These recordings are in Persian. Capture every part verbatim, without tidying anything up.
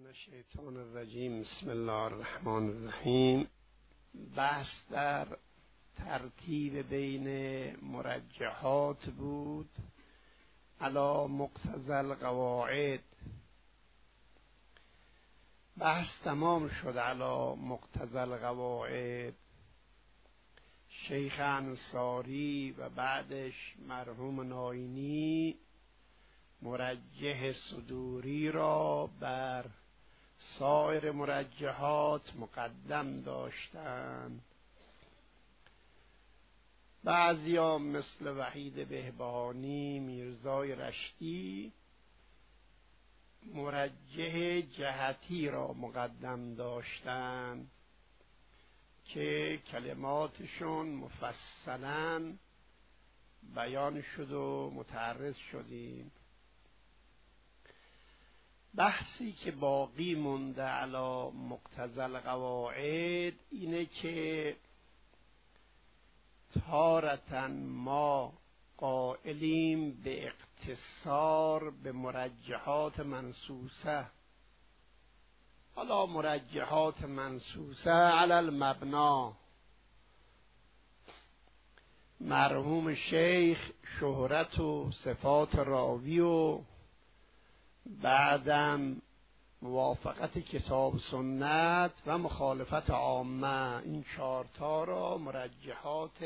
من الشیطان الرجیم. بسم الله الرحمن الرحیم. بحث در ترتیب بین مرجحات بود علی مقتضی القواعد. بحث تمام شد علی مقتضی القواعد. شیخ انصاری و بعدش مرحوم ناینی مرجح صدوری را بر سایر مرجحات مقدم داشتند. بعضیا مثل وحید بهبهانی، میرزای رشتی مرجح جهتی را مقدم داشتند که کلماتشون مفصلاً بیان شد و متعرض شدیم. بحثی که باقی مونده علی مقتضی القواعد اینه که تارةً ما قائلیم به اقتصار به مرجحات منصوصه، حالا مرجحات منصوصه علی المبنا. مرحوم شیخ شهرت و صفات راوی و بعدم موافقت کتاب سنت و مخالفت عامه، این چهارتا را مرجحات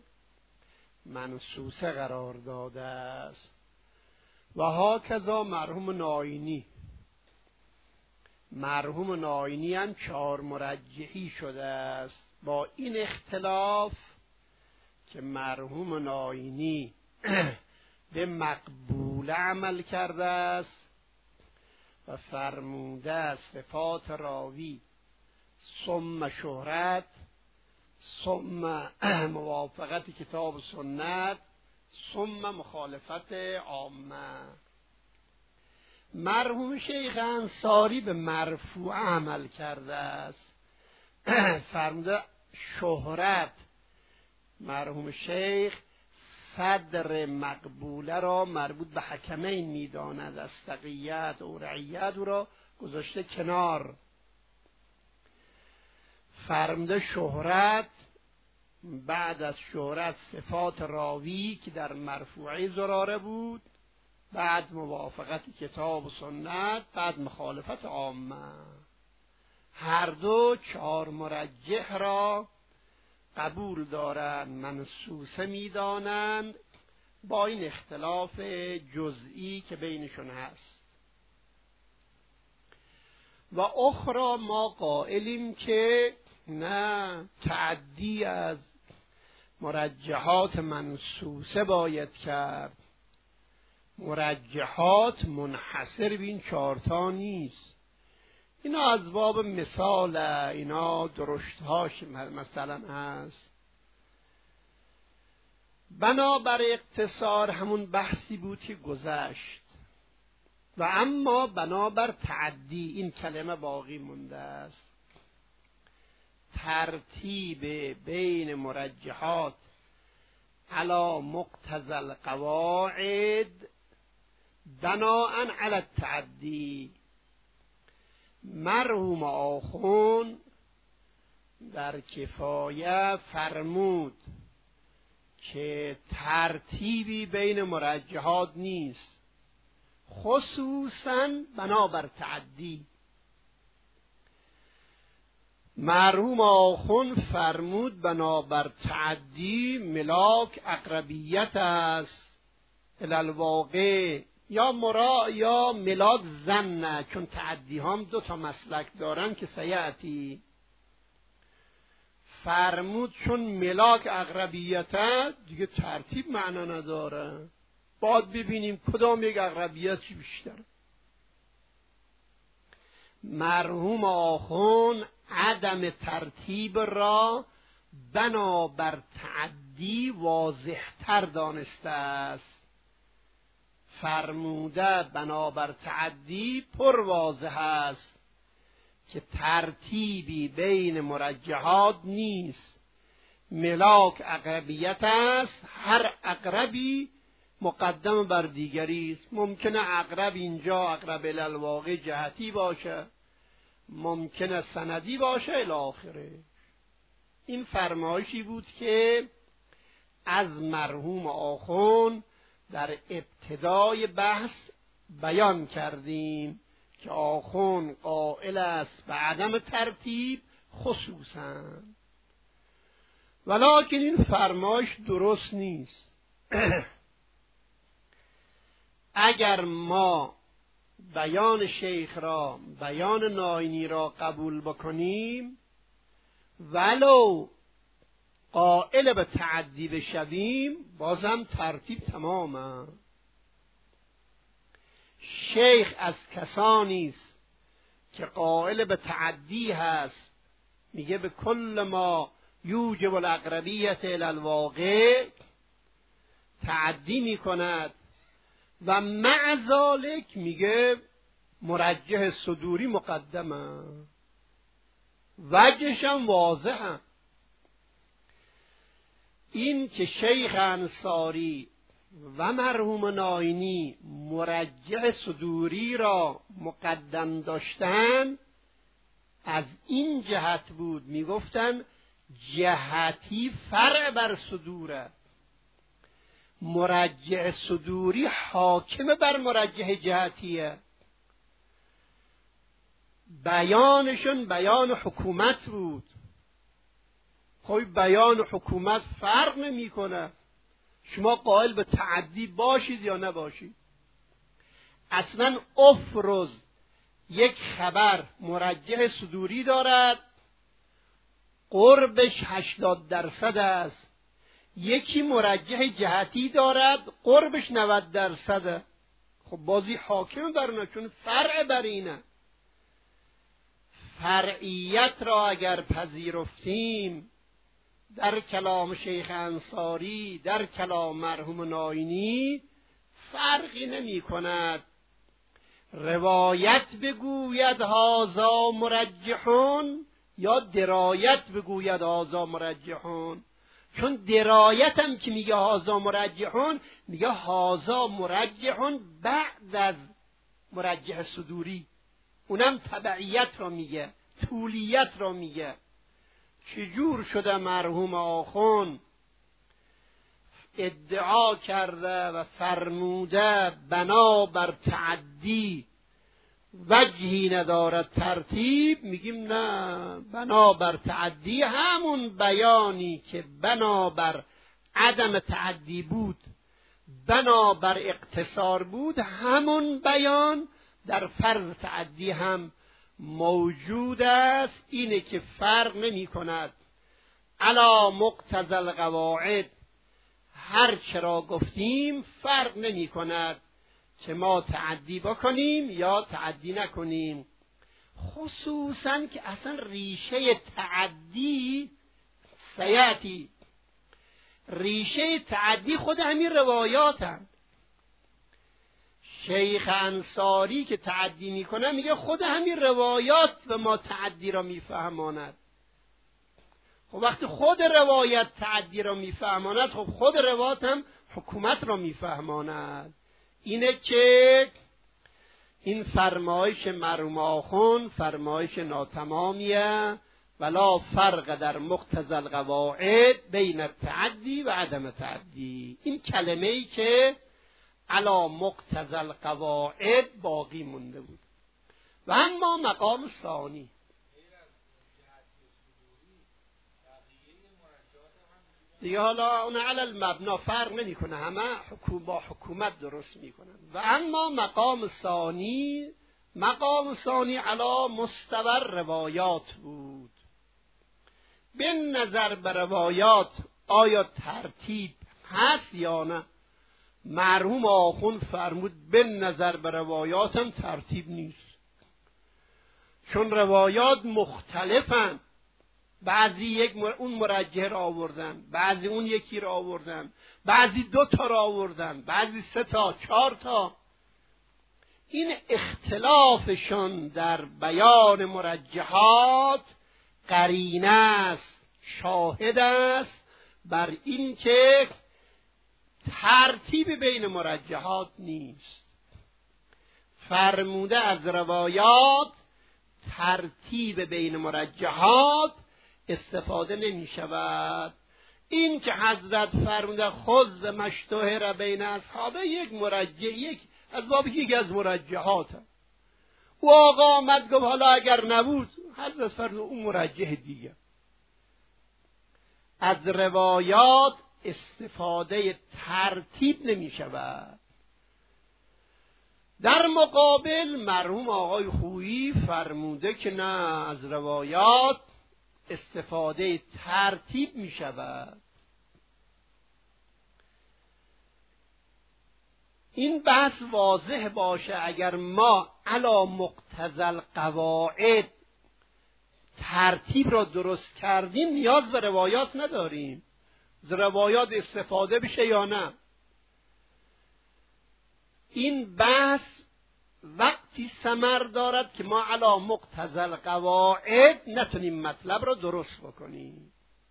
منصوصه قرار داده است. و هاکذا مرحوم ناینی مرحوم ناینی هم چهار مرجحی شده است، با این اختلاف که مرحوم ناینی به مقبول عمل کرده است و فرموده صفات راوی ثم شهرت ثم موافقت کتاب سنت ثم مخالفت عامه. مرحوم شیخ انصاری به مرفوع عمل کرده است. فرموده شهرت مرحوم شیخ صدر مقبوله را مربوط به حکمین میداند، از تقیت و رعیت را گذاشته کنار. فرموده شهرت بعد از شهرت صفات راوی که در مرفوعی زراره بود، بعد موافقت کتاب و سنت، بعد مخالفت عامه. هر دو چهار مرجح را قبول دارند، منصوصه میدانند، با این اختلاف جزئی که بینشون هست. و اخرى ما قائلیم که نه، تعدی از مرجحات منصوصه باید کرد. مرجحات منحصر به این چهارتا نیست، اینا از باب مثال، اینا درشتهاش مثلا هست. بنابر اقتصار همون بحثی بود که گذشت، و اما بنابر تعدی این کلمه باقی مونده است. ترتیب بین مرجحات علی مقتضی القواعد بناء علی التعدی. مرحوم آخوند در کفایه فرمود که ترتیبی بین مرجحات نیست، خصوصاً بنابر تعدی. مرحوم آخوند فرمود بنابر تعدی ملاک اقربیت است الالواقع، یا مرا یا ملاک زن، چون تعدی هم دو تا مسلک دارن که سیعتی. فرمود چون ملاک اقربیت دیگه ترتیب معنا نداره، باید ببینیم کدام یک اقربیت چی بیشتر. مرحوم آخوند عدم ترتیب را بنابر تعدی واضح تر دانسته است. فرموده بنابر تعدی پر واضح است که ترتیبی بین مرجحات نیست، ملاک اقربیت است، هر اقربی مقدم بر دیگری است. ممکنه اقرب اینجا اقرب الالواقع جهتی باشه، ممکنه سندی باشه الی آخره. این فرمایشی بود که از مرحوم آخوند در ابتدای بحث بیان کردیم که آخوند قائل است به عدم ترتیب خصوصا، ولکن این فرمایش درست نیست. اگر ما بیان شیخ را، بیان ناینی را قبول بکنیم، ولو قائل به تعدی بشویم، بازم ترتیب تمامه. شیخ از کسانی است که قائل به تعدی هست، میگه به کل ما یوجب الاقربیت الی الواقع، تعدی میکند و مع ذالک میگه مرجح صدوری مقدمه. وجهش هم واضحه، این که شیخ انصاری و مرحوم ناینی مرجح صدوری را مقدم داشتن، از این جهت بود میگفتن جهتی فرع بر صدوره، مرجح صدوری حاکم بر مرجح جهتیه. بیانشون بیان حکومت بود. خب بیان حکومت فرق نمی کنه شما قائل به تعدی باشید یا نباشید. اصلا افرض یک خبر مرجح صدوری دارد، قربش هشتاد درصد است، یکی مرجح جهتی دارد، قربش نود درصده، خب بازی حاکم برنه، چون فرع بر اینه. فرعیت را اگر پذیرفتیم در کلام شیخ انصاری، در کلام مرحوم ناینی، فرقی نمی کند روایت بگوید هازا مرجحون یا درایت بگوید هازا مرجحون. چون درایت هم که میگه هازا مرجحون، میگه هازا مرجحون بعد از مرجح صدوری، اونم تبعیت را میگه، طولیت را میگه. چجور شده مرحوم آخوند ادعا کرده و فرموده بنا بر تعدی وجهی ندارد ترتیب، میگیم نه، بنا بر تعدی همون بیانی که بنا بر عدم تعدی بود، بنا بر اقتصار بود، همون بیان در فرض تعدی هم موجود است. اینه که فرق نمی کند علا مقتضی القواعد، هر چرا گفتیم فرق نمی کند که ما تعدی بکنیم یا تعدی نکنیم. خصوصا که اصلا ریشه تعدی سیاتی، ریشه تعدی خود همین روایاتند. شیخ انصاری که تعدی میکنه میگه خود همین روایات به ما تعدی را میفهماند. خب وقتی خود روایت تعدی را میفهماند، خب خود روایت هم حکومت را میفهماند. اینه که این فرمایش مرحوم آخوند فرمایش ناتمامیه، ولا فرق در مقتضی القواعد بین التعدی و عدم تعدی. این کلمه ای که علا مقتضی القواعد باقی مونده بود. و اما مقام ثانی، دیگه حالا اون علی المبنا فرق نمی کنه، همه حکومت با حکومت درست می کنن. و اما مقام ثانی، مقام ثانی علا مستوی روایات بود. به نظر به روایات آیا ترتیب هست یا نه؟ مرحوم آخوند فرمود به نظر به روایات هم ترتیب نیست، چون روایات مختلفن. بعضی یک مر... اون مرجح را آوردن، بعضی اون یکی را آوردن، بعضی دو تا را آوردن، بعضی سه تا، چهار تا. این اختلافشون در بیان مرجحات قرینه است، شاهد است بر این که ترتیب بین مرجحات نیست. فرموده از روایات ترتیب بین مرجحات استفاده نمی شود. این که حضرت فرموده خذ به مشتهر بین اصحابه یک مرجح، یک از باب یک از مرجحات هم. او آقا آمد گفت حالا اگر نبود، حضرت فرموده اون مرجح دیگه. از روایات استفاده ترتیب نمی شود. در مقابل مرحوم آقای خویی فرموده که نه، از روایات استفاده ترتیب می شود. این بحث واضح باشه. اگر ما علی مقتضی القواعد ترتیب را درست کردیم نیاز به روایات نداریم. از روایات استفاده بشه یا نه، این بحث وقتی ثمر دارد که ما علی مقتضی القواعد نتونیم مطلب را درست بکنیم.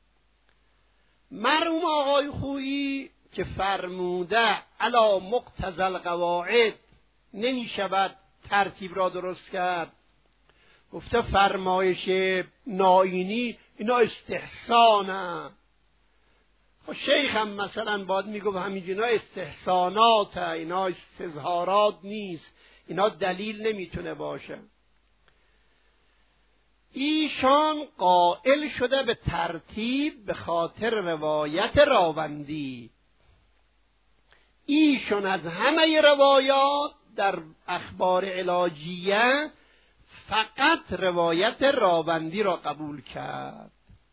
مرحوم آقای خویی که فرموده علی مقتضی القواعد نمی شود ترتیب را درست کرد، گفته فرمایش نائینی اینا استحسانه. خب شیخ هم مثلا باید میگفت همینجا اینا استحسانات، اینا استظهارات نیست، اینا دلیل نمیتونه باشه. ایشان قائل شده به ترتیب به خاطر روایت راوندی. ایشان از همه روایات در اخبار علاجیه فقط روایت راوندی را قبول کرد.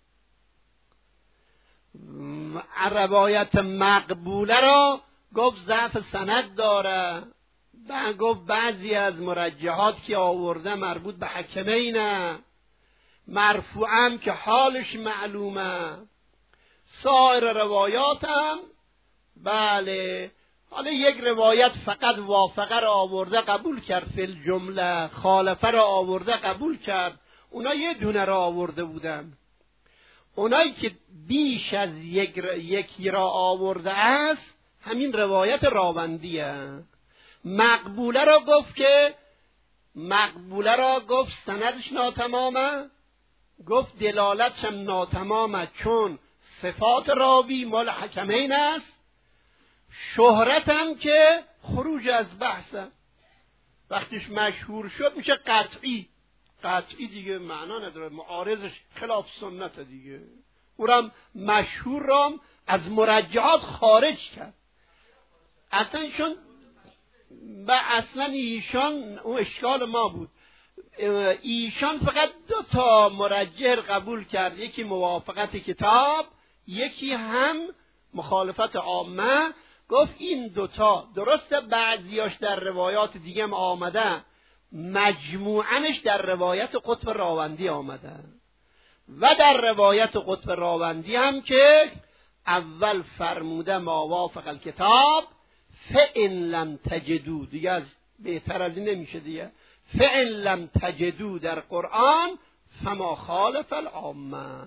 روایت مقبوله را گفت ضعف سند داره، گفت بعضی از مرجحات که آورده مربوط به حکمینه، مرفوعاً که حالش معلومه. سایر روایات هم بله، حالا یک روایت فقط وافقه را آورده قبول کرد، فی الجمله خالفه را آورده قبول کرد. اونا یه دونه را آورده بودن. اونایی که بیش از یک یکی را آورده است همین روایت راوندیه. مقبوله را گفت که مقبوله را گفت سندش ناتمامه، گفت دلالتش هم ناتمامه چون صفات راوی مال حکمین است، شهرت هم که خروج از بحثه، وقتیش مشهور شد میشه قطعی. قطعی دیگه معنا نداره، معارضش خلاف سنت دیگه. اونم مشهور رام از مرجعات خارج کرد. اصلا چون و اصلا ایشان اون اشکال ما بود، ایشان فقط دو تا مرجح قبول کرد، یکی موافقت کتاب، یکی هم مخالفت عامه. گفت این دوتا درسته بعضیاش در روایات دیگه هم آمده، مجموعنش در روایت قطب راوندی آمده و در روایت قطب راوندی هم که اول فرموده ما وافق الکتاب فإن لم تجدوا، دیگه از بهتر از این نمیشه دیگه، فإن لم تجدوا در قرآن فما خالف العامه.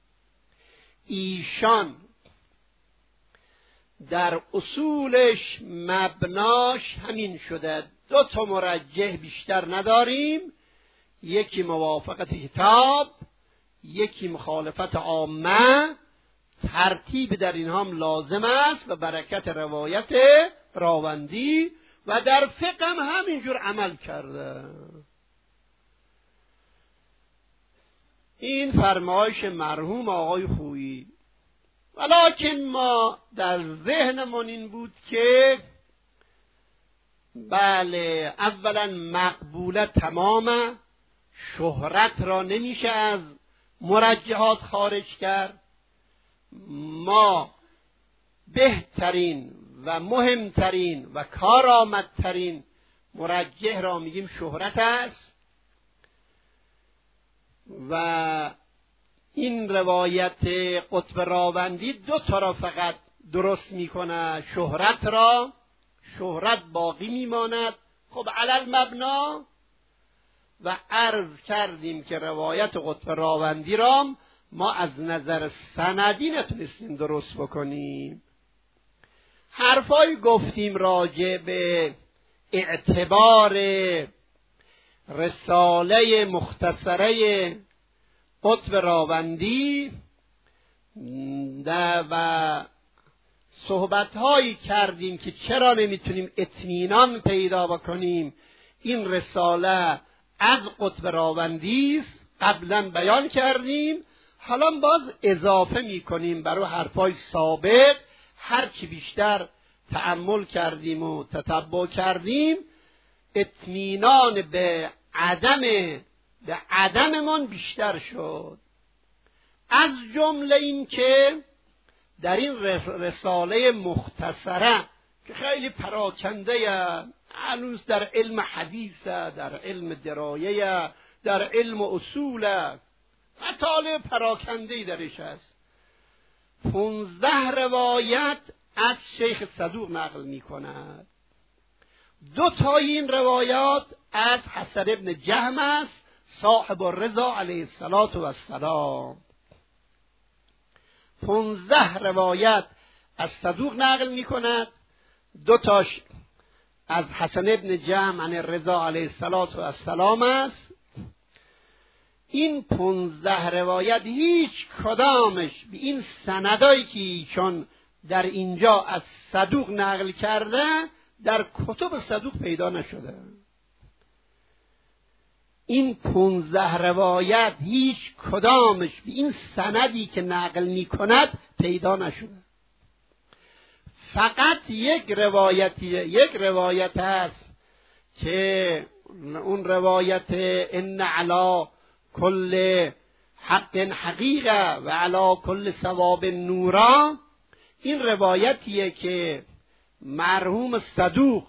ایشان در اصولش مبناش همین شده، دو تا مرجح بیشتر نداریم، یکی موافقت کتاب، یکی مخالفت عامه. ترتیب در این هم لازم است و برکت روایت راوندی و در فقه هم همینجور عمل کرده. این فرمایش مرحوم آقای خویی. ولکن ما در ذهنمون این بود که بله اولا مقبوله تمامه، شهرت را نمیشه از مرجحات خارج کرد. ما بهترین و مهمترین و کارآمدترین مرجح را میگیم شهرت است و این روایت قطب راوندی دو تا را فقط درست میکنه، شهرت را، شهرت باقی میماند. خب علل مبنا و عرض کردیم که روایت قطب راوندی را ما از نظر سندی نتونستیم درست بکنیم. حرفایی گفتیم راجع به اعتبار رساله مختصره قطب راوندی و صحبت هایی کردیم که چرا نمیتونیم اطمینان پیدا بکنیم این رساله از قطب راوندی است، قبلا بیان کردیم. حالا باز اضافه میکنیم برای حرفای سابق. هر چی بیشتر تأمل کردیم و تتبع کردیم اطمینان به عدم به عدممان بیشتر شد. از جمله این که در این رساله مختصره که خیلی پراکنده، هنوز در علم حدیث، در علم درایه، در علم اصول، مطالب پراکنده‌ای درش هست، پونزده روایت از شیخ صدوق نقل می کند. دو تا این روایات از حسن ابن جهم است، صاحب الرضا علیه السلام. پونزده روایت از صدوق نقل می کند، دو تاش از حسن ابن جهم عن الرضا علیه السلام است. این پونزده روایت هیچ کدامش به این سندایی که ایشون در اینجا از صدوق نقل کرده در کتب صدوق پیدا نشده. این پونزده روایت هیچ کدامش به این سندی که نقل می کند پیدا نشده. فقط یک روایتی یک روایت هست که اون روایت ان علی کل حق حقیقه و علی کل ثواب نورا، این روایتیه که مرحوم صدوق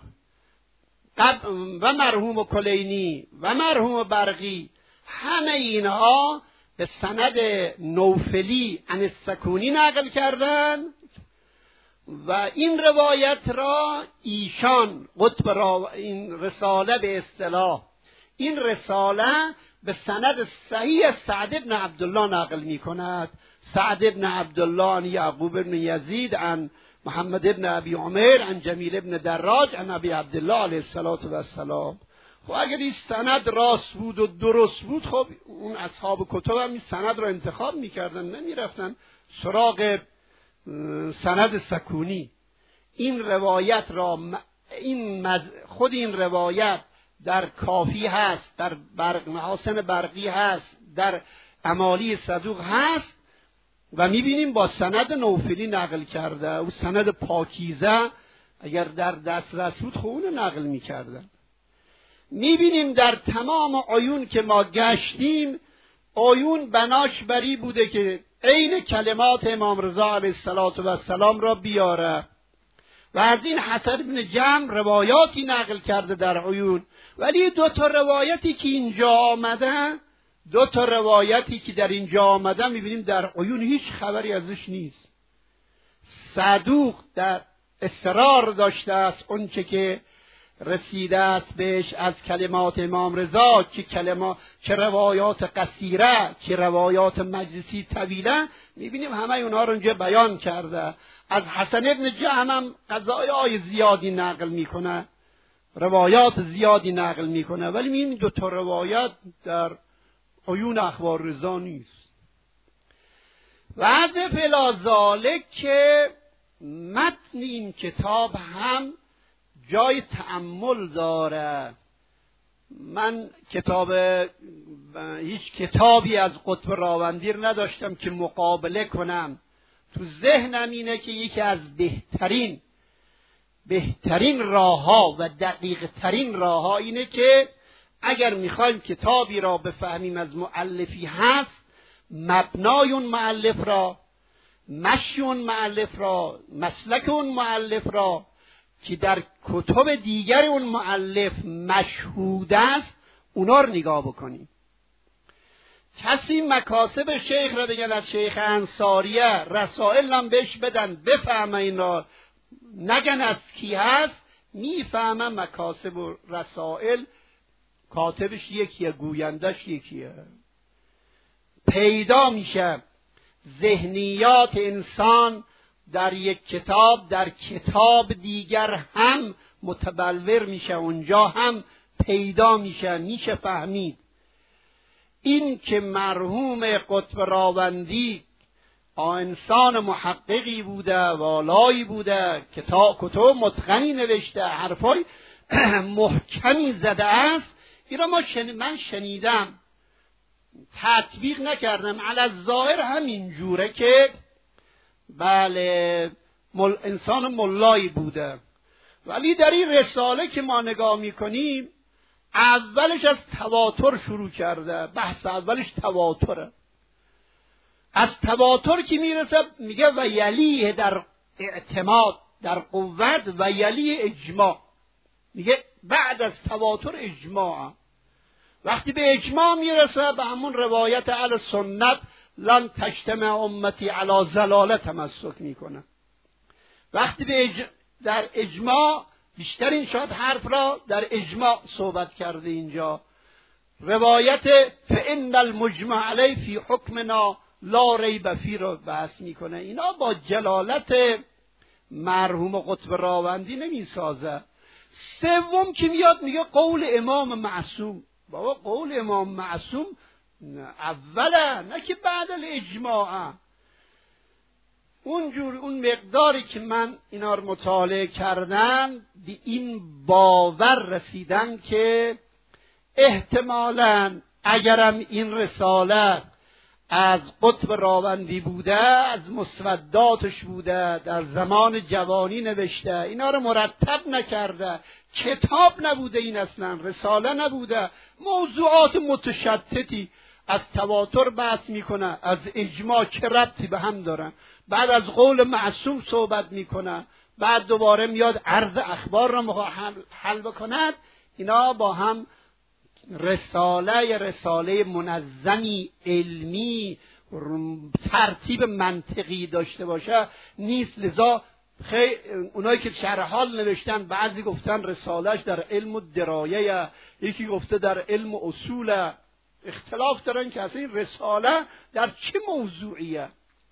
و مرحوم کلینی و مرحوم برقی همه اینها به سند نوفلی عن السکونی نقل کردن و این روایت را ایشان قطب را این رساله به اصطلاح این رساله به سند صحیح سعد بن عبدالله نقل می کند. سعد بن عبدالله عن یعقوب بن یزید عن محمد بن ابی عمر عن جمیل بن دراج عن ابی عبدالله علیه السلام. خب اگر این سند راست بود و درست بود، خب اون اصحاب کتب هم این سند را انتخاب میکردن، نمیرفتن سراغ سند سکونی. این روایت را این مز... خود این روایت در کافی هست، در برق محاسن برقی هست، در امالی صدوق هست و میبینیم با سند نوفلی نقل کرده. او سند پاکیزه اگر در دسترس بود خب اونو نقل میکردن. میبینیم در تمام عیون که ما گشتیم، عیون بناش بری بوده که عین کلمات امام رضا علیه السلام را بیاره و از این حسن بن جهم روایاتی نقل کرده در عیون. ولی دو تا روایتی که اینجا آمده دو تا روایتی که در اینجا آمده میبینیم در عیون هیچ خبری ازش نیست. صدوق در اصرار داشته است اون چه که رسیده است بهش از کلمات امام رضا، چه کلمات، چه روایات قصیره، چه روایات مجلسی طویله، میبینیم همه اونها رو اونجا بیان کرده. از حسن ابن جهم هم قضایای زیادی نقل میکنه، روایات زیادی نقل میکنه، ولی این دو تا روایت در عیون اخبار رضا نیست. و فلا ذالک که متن این کتاب هم جای تأمل داره. من کتاب هیچ کتابی از قطب راوندی نداشتم که مقابله کنم. تو ذهنم اینه که یکی از بهترین بهترین راهها و دقیق ترین راهها اینه که اگر میخوایم کتابی را بفهمیم از مؤلفی هست، مبنای اون مؤلف را، مشی اون مؤلف را، مسلک اون مؤلف را که در کتب دیگر اون مؤلف مشهود است، اونا رو نگاه بکنیم. کسی مکاسب شیخ را بگن از شیخ انصاریه، رسائل هم بهش بدن بفهمه این را، نگن از کی هست، میفهمه مکاسب و رسائل کاتبش یکیه، گویندش یکیه. پیدا میشه ذهنیات انسان در یک کتاب در کتاب دیگر هم متبلور میشه، اونجا هم پیدا میشه، میشه فهمید. این که مرحوم قطب راوندی انسان محققی بوده، والایی بوده، کتاب کتب متقنی نوشته، حرفای محکمی زده است، این را ما شن... من شنیدم، تطبیق نکردم. علی الظاهر همین جوره که بله مل... انسان ملایی بوده، ولی در این رساله که ما نگاه میکنیم اولش از تواتر شروع کرده. بحث اولش تواتره. از تواتر که میرسه میگه و یلیه در اعتماد، در قوت، و یلی اجماع. میگه بعد از تواتر اجماع. وقتی به اجماع میرسه به همون روایت اهل سنت لن تجتمع امتی علی ضلاله تمسک میکنه. وقتی به اج... در اجماع بیشتر این شاید حرف را در اجماع صحبت کرده. اینجا روایت فإن المجمع علیه فی حکمنا لا ریب فیه رو بحث میکنه. اینا با جلالت مرحوم قطب راوندی نمیسازه. سوم که میاد میگه قول امام معصوم. بابا قول امام معصوم اوله، نه که بعد الاجماع. اونجور اون مقداری که من اینا رو مطالعه کردم به این باور رسیدم که احتمالاً اگرم این رساله از قطب راوندی بوده، از مسوداتش بوده، در زمان جوانی نوشته، اینا رو مرتب نکرده، کتاب نبوده، این اصلا رساله نبوده، موضوعات متشتتی از تواتر بحث میکنه، از اجماع چه ربطی به هم دارن، بعد از قول معصوم صحبت میکنه، بعد دوباره میاد عرض اخبار رو حل بکند. اینا با هم رساله رساله منظمی علمی ترتیب منطقی داشته باشه نیست. لذا خیلی اونایی که شرح حال نوشتن بعضی گفتن رسالهش در علم درایه، یکی گفته در علم اصول، اختلاف دارن که اصلا این رساله در چه موضوعیه.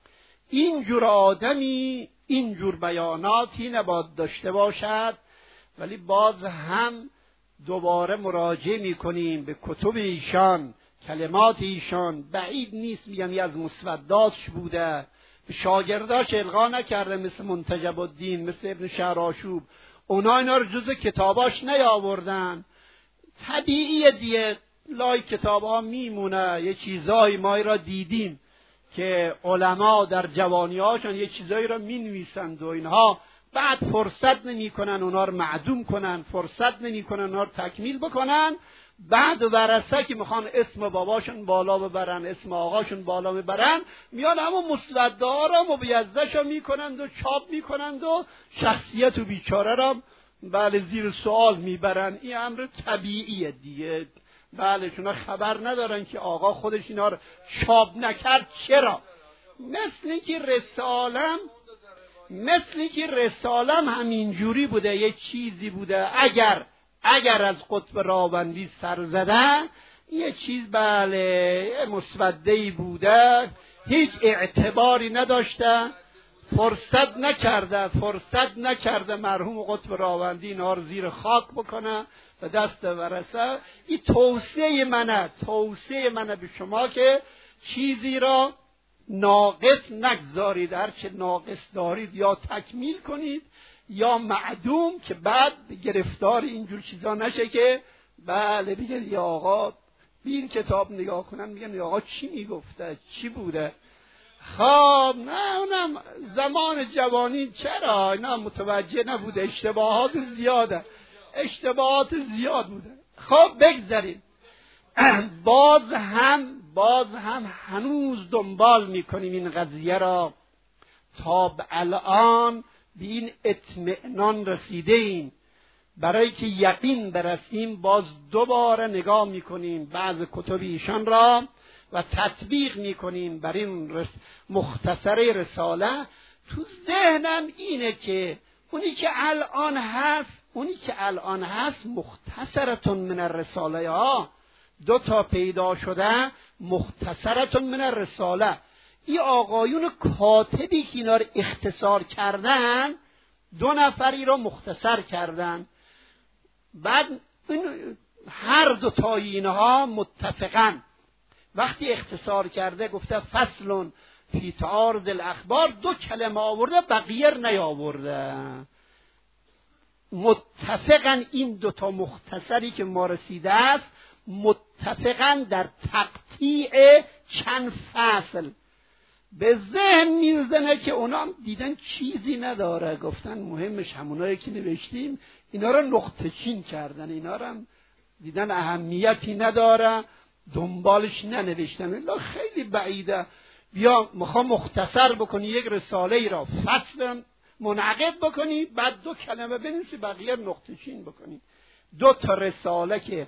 اینجور آدمی اینجور بیاناتی نباید داشته باشد. ولی باز هم دوباره مراجعه میکنیم به کتب ایشان، کلمات ایشان. بعید نیست میگم از مسوداتش بوده، به شاگرداش القا نکرده مثل منتجب الدین، مثل ابن شهرآشوب. اونا اینا رو جز کتاباش نیاوردن. طبیعیه دیگه، لای کتاب ها میمونه. یه چیزایی ما را دیدیم که علما در جوانی هاشون یه چیزایی را می نویسند و اینها بعد فرصت نمی کنن اونا رو معدوم کنن، فرصت نمی کنن اونا رو تکمیل بکنن. بعد ورثه که میخوان اسم باباشون بالا ببرن، اسم آقاشون بالا ببرن، میان همون مسوده ها را مبیضش را میکنند و چاپ میکنند و شخصیت و بیچاره را بله زیر سوال میبرن. این امر طبیعیه دیگه. بله چون خبر ندارن که آقا خودش اینا رو چاپ نکرد چرا. مثل که رسالم مثل که رسالم همینجوری بوده، یه چیزی بوده اگر اگر از قطب راوندی سر زدن یه چیز بله مسوده‌ای بوده، هیچ اعتباری نداشته، فرصت نکرده فرصت نکرده مرحوم قطب راوندی اینا رو زیر خاک بکنه و دست ورثه. این توصیه منه توصیه منه به شما که چیزی را ناقص نگذارید. هرچه ناقص دارید یا تکمیل کنید یا معدوم، که بعد گرفتار اینجور چیزا نشه که بله بگن یا آقا این کتاب نگاه کنن میگن یا آقا چی میگفته چی بوده. خب نه اونم زمان جوانی چرا اینا متوجه نبوده، اشتباهات زیاده اشتباهات زیاد بوده. خب بگذاریم. باز هم باز هم هنوز دنبال میکنیم این قضیه را. تا به الان به این اطمئنان رسیده ایم. برای که یقین برسیم باز دوباره نگاه میکنیم بعض کتب ایشان را و تطبیق میکنیم بر این رس... مختصره رساله. تو ذهنم اینه که اونی که الان هست اونی که الان هست مختصرتون من الرساله ها دو تا پیدا شده، مختصرتون من الرساله. این آقایون کاتبی که اینا رو اختصار کردن دو نفری رو مختصر کردن. بعد این هر دو تا اینها متفقاً وقتی اختصار کرده گفته فصل فی تعارض الاخبار، دو کلمه آورده بقیه نیاورده. متفقاً این دو تا مختصری که ما رسیده است متفقاً در تقطیع چند فصل به ذهن میزنه که اونا هم دیدن چیزی نداره، گفتن مهمش همونایی که نوشتیم اینا رو نقطه چین کردن، اینا رو هم دیدن اهمیتی نداره دنبالش ننوشتن. الا خیلی بعیده بیا میخوام مختصر بکنی یک رساله ای را فصل منعقد بکنی بعد دو کلمه بنویسی بقیه نقطه چین بکنی. دو تا رساله که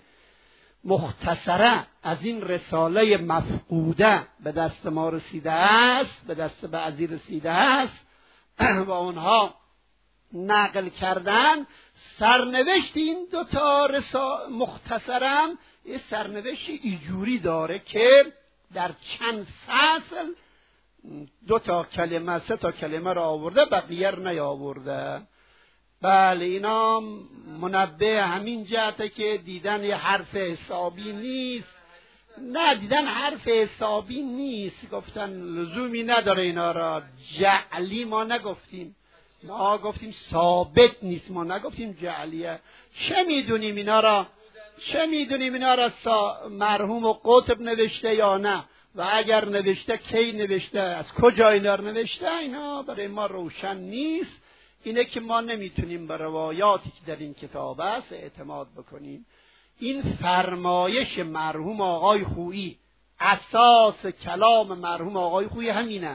مختصره از این رساله مفقوده به دست ما رسیده است، به دست بعضی رسیده است و اونها نقل کردن. سرنوشت این دو تا رساله مختصرم یه سرنوشت ایجوری داره که در چند فصل دو تا کلمه سه تا کلمه را آورده بقیه نیاورده. بله اینا منبه همین جهته که دیدن یه حرف حسابی نیست، نه دیدن حرف حسابی نیست، گفتن لزومی نداره اینا را جعلی ما نگفتیم، ما گفتیم ثابت نیست، ما نگفتیم جعلیه. چه میدونیم اینا را چه میدونیم اینا را مرحوم و قطب نوشته یا نه، و اگر نوشته کی نوشته، از کجا اینا رو نوشته، اینا برای ما روشن نیست. اینه که ما نمیتونیم به روایاتی که در این کتاب است اعتماد بکنیم. این فرمایش مرحوم آقای خویی، اساس کلام مرحوم آقای خویی همینه،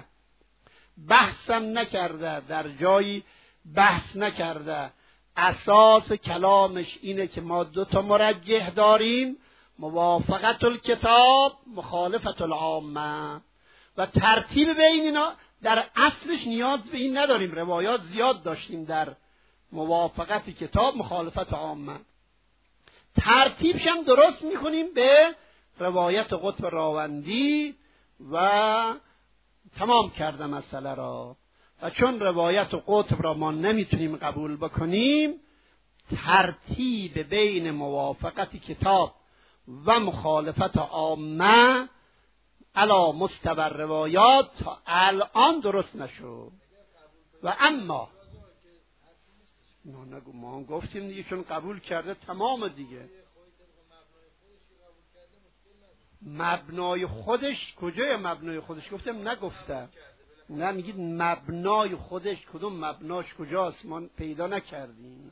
بحثم نکرده، در جایی بحث نکرده. اساس کلامش اینه که ما دو تا مرجح داریم، موافقت الکتاب مخالفت العامه، و ترتیب بین اینا در اصلش نیاز به این نداریم. روایات زیاد داشتیم در موافقت کتاب مخالفت عامه، ترتیبش هم درست میکنیم به روایت قطب راوندی و تمام کردم مسئله را. و چون روایت قطب را ما نمیتونیم قبول بکنیم، ترتیب بین موافقت کتاب و مخالفت عامه علا مستوى روایات تا الان درست نشد. و اما نه نگو ما هم گفتیم دیگه، چون قبول کرده تمام دیگه. مبنای خودش کجای مبنای خودش گفتم نگفتم، نه میگید مبنای خودش، کدوم مبناش کجاست ما پیدا نکردیم.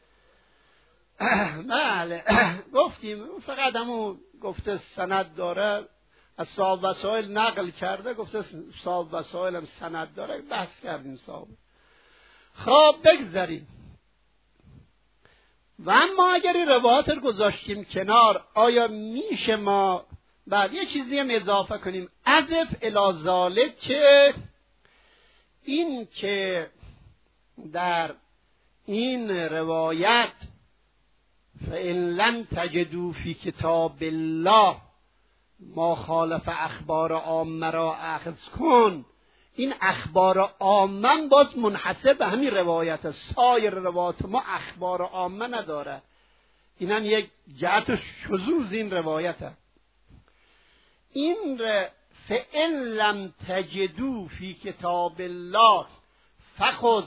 بله گفتیم فقط همون گفته سند داره، از صاحب وسائل نقل کرده، گفته صاحب وسائل هم سند داره، بحث کردیم صاحب. خب بگذاریم. و اما اگر این روایات رو گذاشتیم کنار، آیا میشه ما بعد یه چیزی هم اضافه کنیم؟ اضف الی ذالک که این که در این روایت فإن لم تجدوا فی کتاب الله ما خالف اخبار عامه را اخذ کن، این اخبار عامه باز منحصر به همین روایت، سایر روایات ما اخبار عامه نداره. این هم یک جهت شذوذ این روایته. این فإن لم تجدوا فی کتاب الله فخذ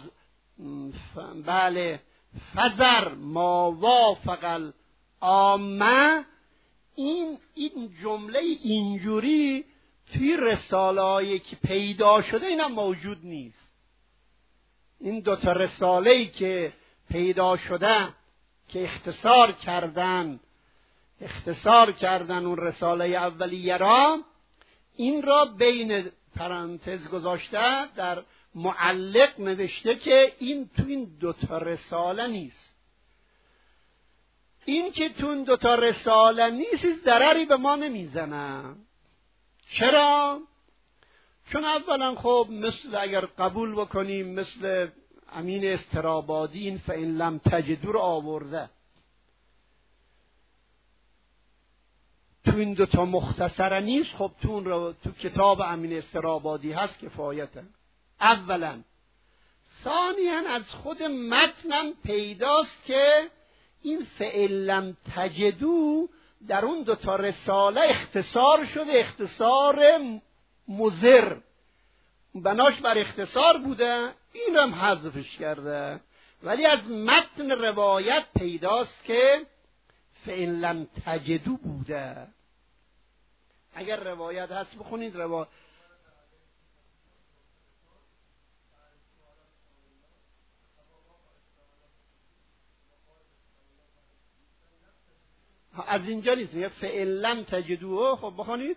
بله فذر ما وافق العامه، این این جمله اینجوری توی رساله‌ای که پیدا شده اینم موجود نیست. این دوتا رساله‌ای که پیدا شده که اختصار کردن اختصار کردن اون رساله اولیه را، این را بین پرانتز گذاشته، در معلق نوشته که این تو این دوتا رساله نیست. این که تو این دوتا رساله نیست ضرری به ما نمیزنه. چرا؟ چون اولا خب مثل اگر قبول بکنیم مثل امین استرابادی این فإن لم تجدوا رو آورده، تو این دوتا مختصره نیست، خب تو اون رو تو کتاب امین استرابادی هست کفایته. اولا. ثانیاً از خود متنم پیداست که این فئن لم تجدو در اون دو تا رساله اختصار شده، اختصار مضر، بناش بر اختصار بوده، این هم حذفش کرده. ولی از متن روایت پیداست که فئن لم تجدو بوده. اگر روایت هست بخونید. روایت از اینجا نیست، میگه فئن لم تجدوه. خب بخونید.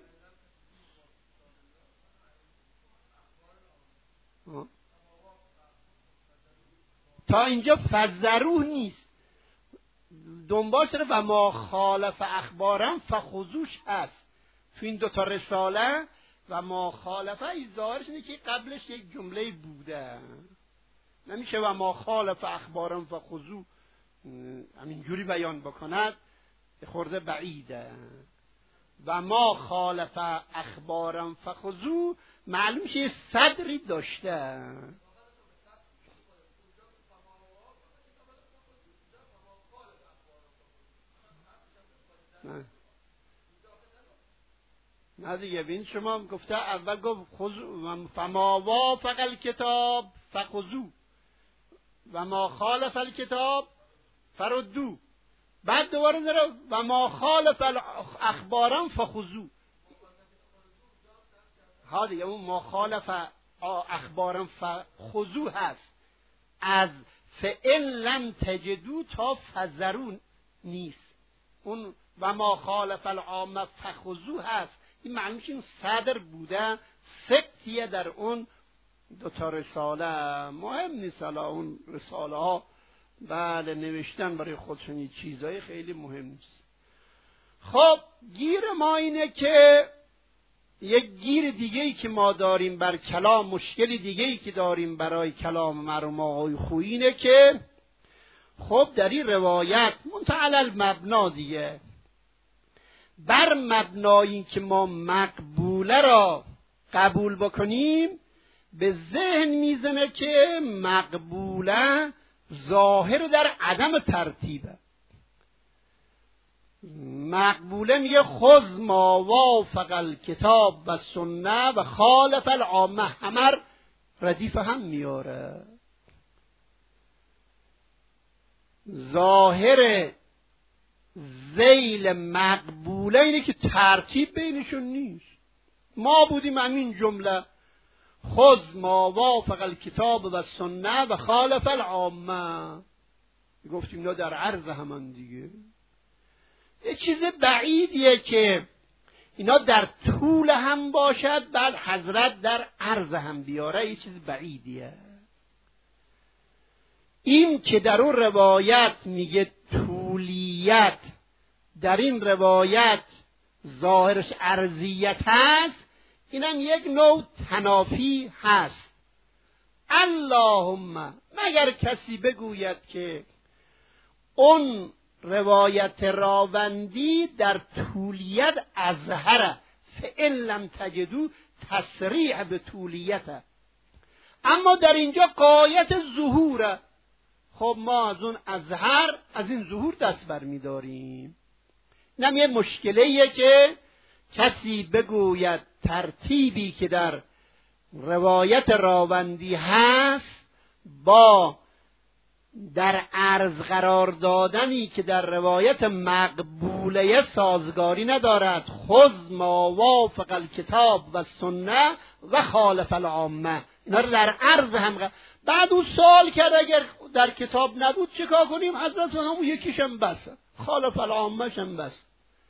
تا اینجا فذروه نیست، دنبال شده و ما خالف اخبارم فخذوش هست تو این دوتا رساله. و ما خالفه ای ظاهرش اینه که قبلش یک جمله بوده، نمیشه و ما خالف اخبارم فخذو همینجوری بیان بکند، خورده بعیده. و ما خالف اخبارم فخذو معلوم شه صدری داشته. نه نه دیگه ببین شما گفته اول گفت خذو فما وافق الکتاب فخذو و ما خالف الکتاب فردو، بعد دوباره داره و ما خالف اخبارم فخذو. ها دیگه اون ما خالف اخبارم فخذو هست، از فئن لم تجدو تا فذرون نیست. اون و ما خالف العامه فخذو هست، این معنی که این صدر بوده، سکتیه در اون دوتا رساله. مهم نیست حالا اون رساله ها بله نوشتن برای خودشون این چیزای خیلی مهم نیست. خب گیر ما اینه که یک گیر دیگه‌ای که ما داریم بر کلام، مشکلی دیگه‌ای که داریم برای کلام مرحوم آقای خویی اینه که خب در این روایت منتعل المبنا دیگه، بر مبنایی که ما مقبوله را قبول بکنیم به ذهن میزنه که مقبوله ظاهر در عدم ترتیبه. مقبوله میگه خذ ما وافق الکتاب و سنه و خالف العامه، همر ردیف هم میاره. ظاهر ذیل مقبوله اینه که ترتیب بینشون نیست. ما بودیم همین جمله خذ ما وافق الکتاب و سنه و خالف العامه، گفتیم اینا در عرض همان دیگه. یه چیز بعیدیه که اینا در طول هم باشد بعد حضرت در عرض هم بیاره، یه چیز بعیدیه. این که در اون روایت میگه طولیت، در این روایت ظاهرش عرضیت هست، اینم یک نوع تنافی هست. اللهم مگر کسی بگوید که اون روایت راوندی در طولیت اظهره فئن لم تجدو تصریح به طولیته، اما در اینجا غایت ظهوره. خب ما از اون اظهر، از این ظهور دست بر می داریم. اینم یه مشکلیه که کسی بگوید ترتیبی که در روایت راوندی هست با در عرض قرار دادنی که در روایت مقبوله سازگاری ندارد. خذ ما وافق الکتاب و سنه و خالف العامه، اینا رو در عرض هم قرار. بعد اون سوال کرد اگر در کتاب نبود چه کار کنیم؟ حضرت همون یکیشم بس، خالف العامه شم بس.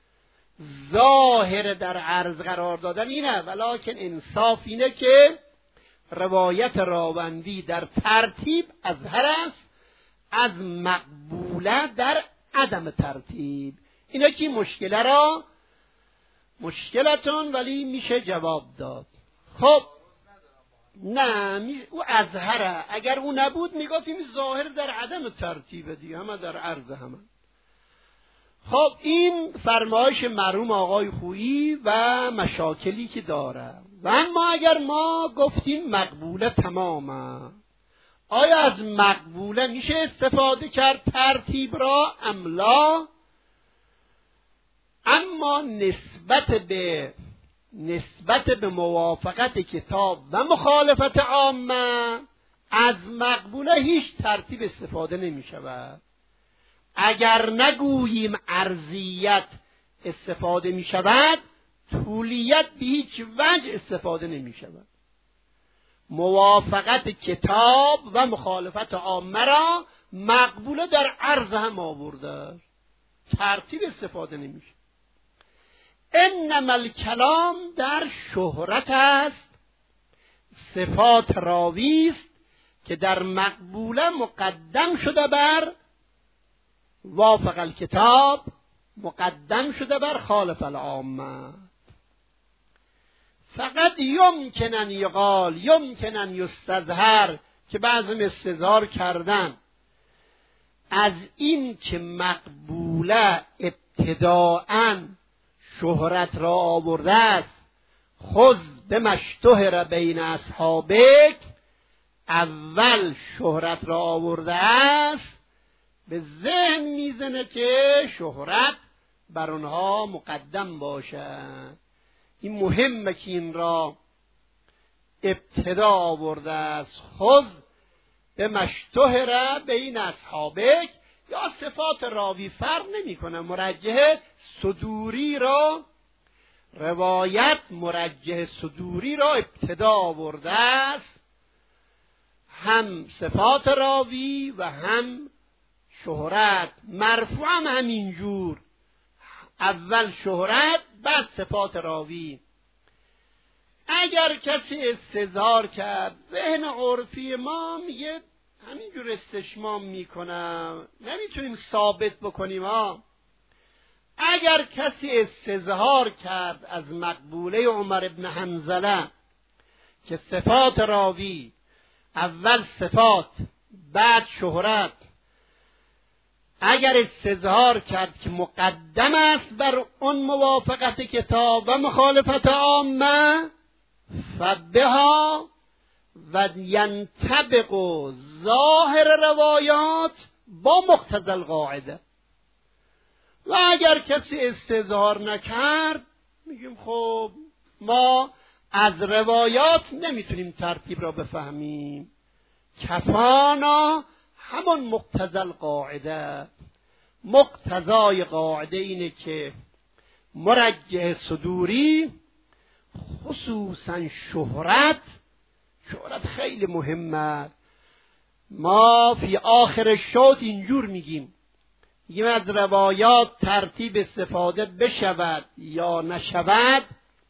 ظاهر در عرض قرار دادن اینه، ولکن انصاف اینه که روایت راوندی در ترتیب اظهر است، از مقبوله در عدم ترتیب. اینا که مشکله را مشکلتون ولی میشه جواب داد. خب نه می... او اظهره، اگر او نبود میگفتیم ظاهر در عدم ترتیب دیگه، همه در عرض همه. خب این فرمایش مرحوم آقای خویی و مشاکلی که داره. و اما اگر ما گفتیم مقبوله تمامه، آیا از مقبوله میشه استفاده کرد ترتیب را ام لا؟ اما نسبت به نسبت به موافقت کتاب و مخالفت عامه از مقبوله هیچ ترتیب استفاده نمی شود. اگر نگوییم ارضیت استفاده می شود، طولیت به هیچ وجه استفاده نمی شود. موافقت کتاب و مخالفت عامه را مقبوله در عرض هم آورده، ترتیب استفاده نمی شود. انما الکلام در شهرت است، صفات راوی است که در مقبوله مقدم شده بر وافق الکتاب، مقدم شده بر خالف العامه. فقط یمکنن یقال، یمکنن یستظهر، که بعضم استظهار کردن از این که مقبوله ابتداءً شهرت را آورده است، خذ بمشتهر بین اصحابک، اول شهرت را آورده است، به ذهن میزنه که شهرت بر اونها مقدم باشد. این مهمه که این را ابتدا آورده است، خذ بمشتهر بین اصحابک، یا صفات راوی فرق نمی کنه. مرجح صدوری را، روایت مرجح صدوری را ابتدا آورده است، هم صفات راوی و هم شهرت. مرفوع هم همینجور، اول شهرت بعد صفات راوی. اگر کسی استظهار کرد، ذهن عرفی ما میگه همینجور استشمام میکنم، نمیتونیم ثابت بکنیم ها. اگر کسی استظهار کرد از مقبوله عمر ابن حنظله که صفات راوی اول صفات بعد شهرت، اگر استظهار کرد که مقدم است بر اون موافقت کتاب و مخالفت عامه، فبها و ینطبق ظاهر روایات با مقتضی القاعده. و اگر کسی استظهار نکرد، میگیم خب ما از روایات نمیتونیم ترتیب را بفهمیم، کفانا همون مقتضی القاعده. مقتضای قاعده اینه که مرجح صدوری خصوصا شهرت، شهرت خیلی مهمه. ما فی آخر شوط اینجور میگیم، میگیم از روایات ترتیب استفاده بشود یا نشود،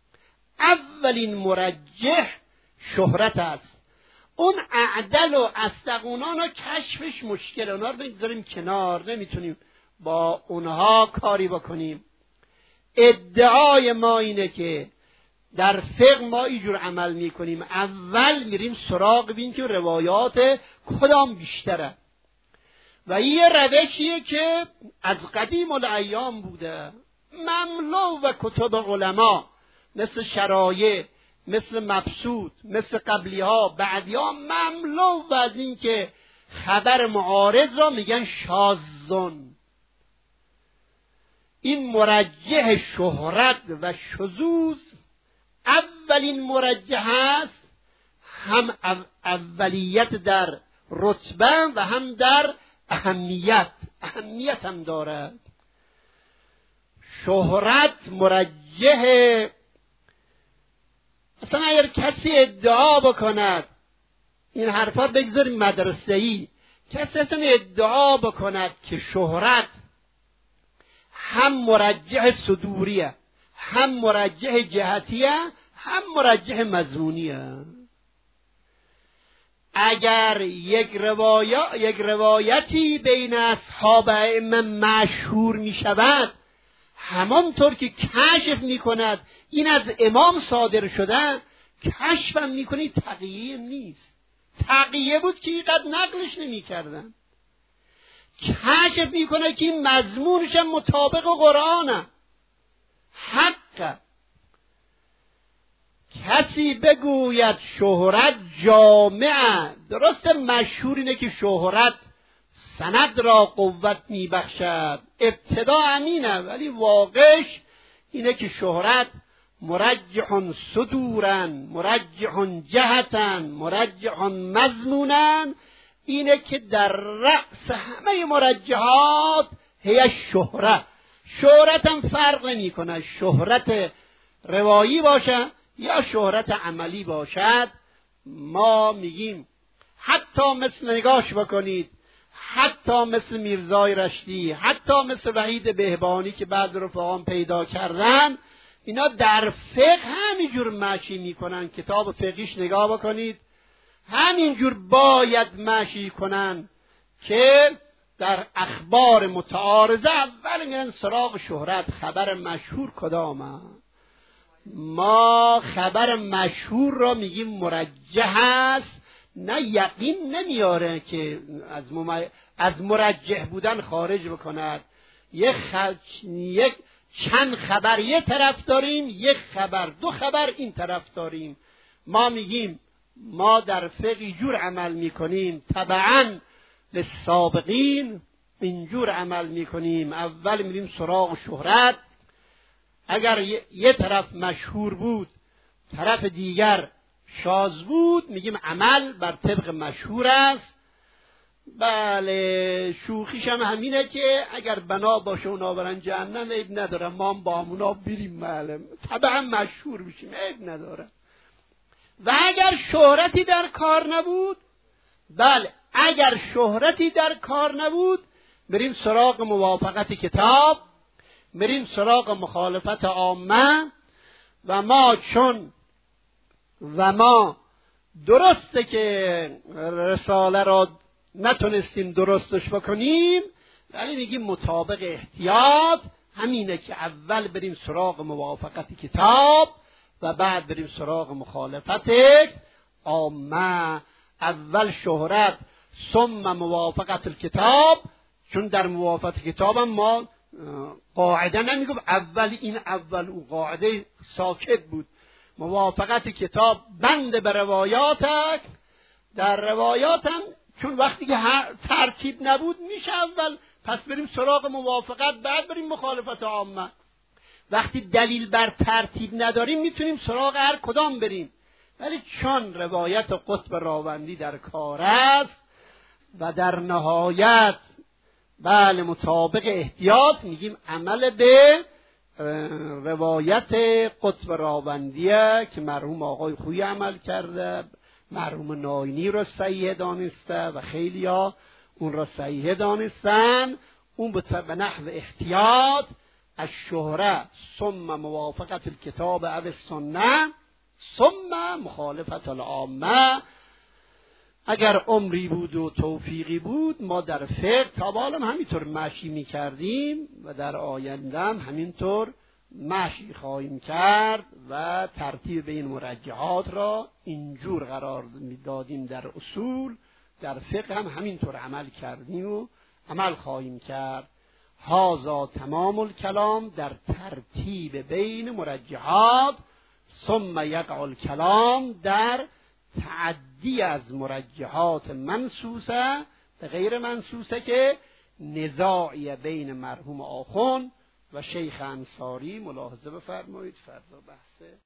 اولین مرجح شهرت است. اون اعدل و اصدقونان رو کشفش مشکله، اونا رو بگذاریم کنار، نمیتونیم با اونها کاری بکنیم. ادعای ما اینه که در فقه ما اینجور عمل میکنیم، اول میریم سراغ بین که روایات کدام بیشتره، و یه روشیه که از قدیم الایام بوده، مملو و کتب علما مثل شرایع، مثل مبسوط، مثل قبلی ها بعدی ها، مملو و از این که خبر معارض را میگن شاذون. این مرجح شهرت و شذوذ اولین مرجح است، هم اولیت در رتبه و هم در اهمیت، اهمیت هم دارد. شهرت مرجح. اصلا اگر کسی ادعا بکند، این حرفا بگذاریم مدرسه‌ای، کسی اصلا ادعا بکند که شهرت هم مرجح صدوریه، هم مرجح جهتیه، هم مرجح مضمونیه، اگر یک روایت یک روایتی بین اصحاب ائمه مشهور می شود، همانطور که کشف می کند این از امام صادر شده، کشف هم می کنی تقییه نیست. تقییه بود که اینقدر نقلش نمی کردن. کشف می کنه که این مضمونش مطابق قرآنه، حقه. کسی بگوید شهرت جامعه، درست مشهور اینه که شهرت سند را قوت میبخشد، ابتدا امینه، ولی واقعش اینه که شهرت مرجح صدورا مرجح جهتا مرجح مضمونا، اینه که در رأس همه مرجحات هی شهرت. شهرت هم فرق نمی کنه شهرت روایی باشه یا شهرت عملی باشد. ما میگیم حتی مثل نگاش بکنید، حتی مثل میرزای رشدی، حتی مثل وحید بهبانی که بعد رفقان پیدا کردن، اینا در فقه همینجور مشی میکنن. کتاب فقهیش نگاه بکنید، همینجور باید مشی کنن که در اخبار متعارضه اول میرن سراغ شهرت. خبر مشهور کدامه؟ ما خبر مشهور را میگیم مرجح است، نه یقین نمیاره که از, مم... از مرجح بودن خارج بکند. یک, خ... یک چند خبر یه طرف داریم، یک خبر دو خبر این طرف داریم. ما میگیم ما در فقه جور عمل میکنیم، تبعاً للسابقین اینجور عمل میکنیم. اول میریم سراغ شهرت، اگر یه طرف مشهور بود طرف دیگر شاذ بود، میگیم عمل بر طبق مشهور است. بله شوخیش هم همینه که اگر بنا باشه اونا برن جهنم عیب نداره، ما هم با همونا بریم معلم طبعا مشهور بشیم عیب نداره. و اگر شهرتی در کار نبود، بله اگر شهرتی در کار نبود، بریم سراغ موافقت کتاب، بریم سراغ مخالفت عامه. و ما چون و ما درسته که رساله را نتونستیم درستش بکنیم، ولی میگیم مطابق احتیاط همینه که اول بریم سراغ موافقت کتاب و بعد بریم سراغ مخالفت عامه. اول شهرت ثم موافقت الکتاب، چون در موافقت کتاب هم ما قاعده نمیگم اول این اول اون، قاعده ساکت بود. موافقت کتاب بند به روایاتک، در روایات هم چون وقتی که ترتیب نبود میشه اول، پس بریم سراغ موافقت بعد بریم مخالفت عامه. وقتی دلیل بر ترتیب نداریم میتونیم سراغ هر کدام بریم، ولی چون روایت قطب راوندی در کار است و در نهایت بله مطابق احتیاط میگیم عمل به روایت قطب راوندیه که مرحوم آقای خویی عمل کرده، مرحوم ناینی را صحیح دانسته و خیلی ها اون را صحیح دانستن. اون به نحو احتیاط از شهره ثم موافقت الکتاب او السنه ثم مخالفت العامه. اگر عمری بود و توفیقی بود ما در فقه تا حالا همینطور مشی میکردیم و در آینده هم همینطور مشی خواهیم کرد و ترتیب این مرجحات را اینجور قرار میدادیم. در اصول در فقه هم همینطور عمل کردیم و عمل خواهیم کرد. هذا تمام الکلام در ترتیب بین مرجحات، ثم یقع الکلام در تعدی از مرجحات منصوصه به غیر منصوصه که نزاعی بین مرحوم آخوند و شیخ انصاری. ملاحظه بفرمایید فردا بحث